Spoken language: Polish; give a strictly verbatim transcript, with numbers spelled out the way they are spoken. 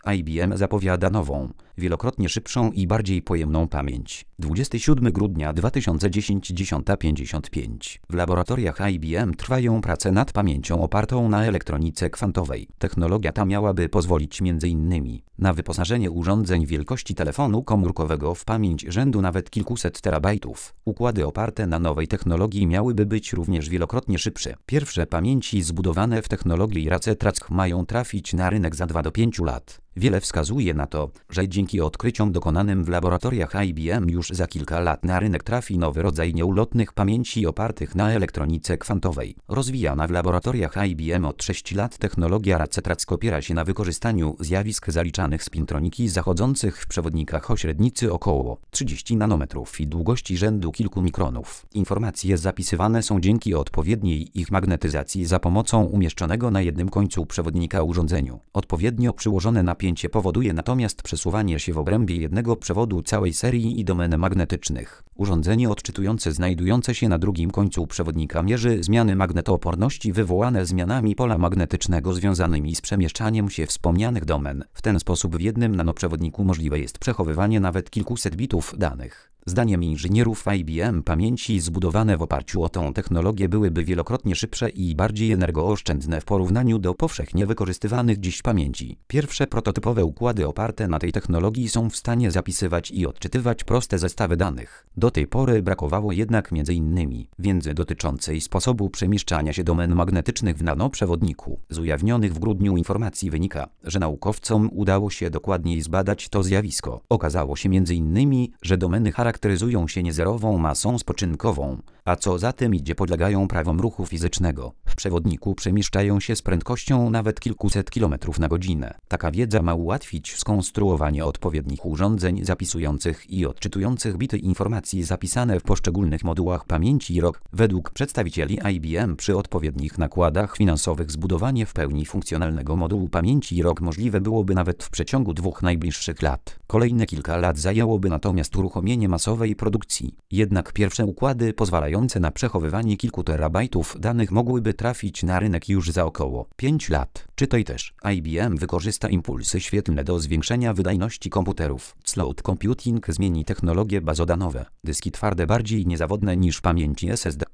I B M zapowiada nową, wielokrotnie szybszą i bardziej pojemną pamięć. dwudziestego siódmego grudnia dwa tysiące dziesiątego, dziesiąta pięćdziesiąt pięć. W laboratoriach I B M trwają prace nad pamięcią opartą na elektronice kwantowej. Technologia ta miałaby pozwolić między innymi na wyposażenie urządzeń wielkości telefonu komórkowego w pamięć rzędu nawet kilkuset terabajtów. Układy oparte na nowej technologii miałyby być również wielokrotnie szybsze. Pierwsze pamięci zbudowane w technologii Racetrack mają trafić na rynek za dwa do pięciu lat. Wiele wskazuje na to, że dzięki odkryciom dokonanym w laboratoriach I B M już za kilka lat na rynek trafi nowy rodzaj nieulotnych pamięci opartych na elektronice kwantowej. Rozwijana w laboratoriach I B M od sześciu lat technologia Racetrack opiera się na wykorzystaniu zjawisk zaliczanych spintroniki zachodzących w przewodnikach o średnicy około trzydziestu nanometrów i długości rzędu kilku mikronów. Informacje zapisywane są dzięki odpowiedniej ich magnetyzacji za pomocą umieszczonego na jednym końcu przewodnika urządzeniu. Odpowiednio przyłożone napięcie powoduje natomiast przesuwanie się w obrębie jednego przewodu całej serii i domen magnetycznych. Urządzenie odczytujące znajdujące się na drugim końcu przewodnika mierzy zmiany magnetooporności wywołane zmianami pola magnetycznego związanymi z przemieszczaniem się wspomnianych domen. W ten sposób w jednym nanoprzewodniku możliwe jest przechowywanie nawet kilkuset bitów danych. Zdaniem inżynierów I B M pamięci zbudowane w oparciu o tę technologię byłyby wielokrotnie szybsze i bardziej energooszczędne w porównaniu do powszechnie wykorzystywanych dziś pamięci. Pierwsze prototypowe układy oparte na tej technologii są w stanie zapisywać i odczytywać proste zestawy danych. Do tej pory brakowało jednak między innymi wiedzy dotyczącej sposobu przemieszczania się domen magnetycznych w nanoprzewodniku. Z ujawnionych w grudniu informacji wynika, że naukowcom udało się dokładniej zbadać to zjawisko. Okazało się między innymi, że domeny charakteryzują się niezerową masą spoczynkową, a co za tym idzie podlegają prawom ruchu fizycznego. W przewodniku przemieszczają się z prędkością nawet kilkuset kilometrów na godzinę. Taka wiedza ma ułatwić skonstruowanie odpowiednich urządzeń zapisujących i odczytujących bity informacji zapisane w poszczególnych modułach pamięci R O G. Według przedstawicieli I B M przy odpowiednich nakładach finansowych zbudowanie w pełni funkcjonalnego modułu pamięci R O G możliwe byłoby nawet w przeciągu dwóch najbliższych lat. Kolejne kilka lat zajęłoby natomiast uruchomienie masowej produkcji. Jednak pierwsze układy pozwalające na przechowywanie kilku terabajtów danych mogłyby trafić na rynek już za około pięciu lat. Czytaj też. I B M wykorzysta impulsy świetlne do zwiększenia wydajności komputerów. Cloud computing zmieni technologie bazodanowe. Dyski twarde bardziej niezawodne niż pamięci S S D.